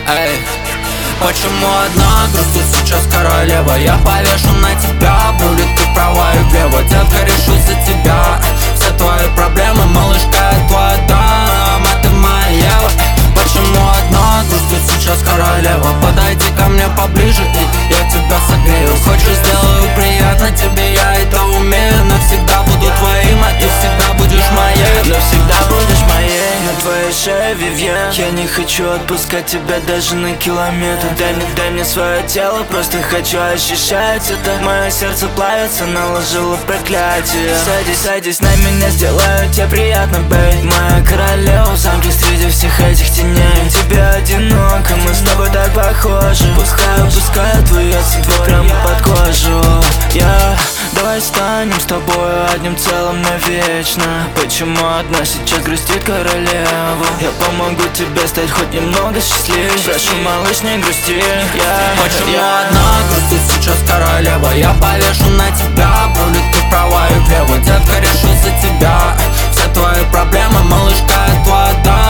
Эй, почему одна грустит сейчас королева? Я повешу на тебя, будет ты права и влево. Детка, решусь за тебя, все твои проблемы, малышка, я твой дом, а ты моя Ева. Почему одна грустит сейчас королева? Подойди ко мне поближе, и я тебя согрею. Хочешь, сделаю приятно тебе, я это умею. Навсегда буду твоим, а ты всегда будешь моей. Навсегда будешь моей. На твоей шее, Вивьен, я не хочу отпускать тебя даже на километр. Дай мне свое тело, просто хочу ощущать это. Мое сердце плавится, наложило проклятие. Садись на меня, сделаю тебе приятно, бэй. Моя королева в замке среди всех этих теней. Тебе одиноко, мы с тобой так похожи. Пускаю твой яйца прямо под кожу. Давай станем с тобой одним целым навечно. Почему одна сейчас грустит королева? Я помогу тебе стать хоть немного счастливее. Прошу, малыш, не грусти. Почему одна грустит сейчас королева? Я повешу на тебя, будет ты права и влево. Детка, решусь за тебя, все твои проблемы, малышка, я твой дом.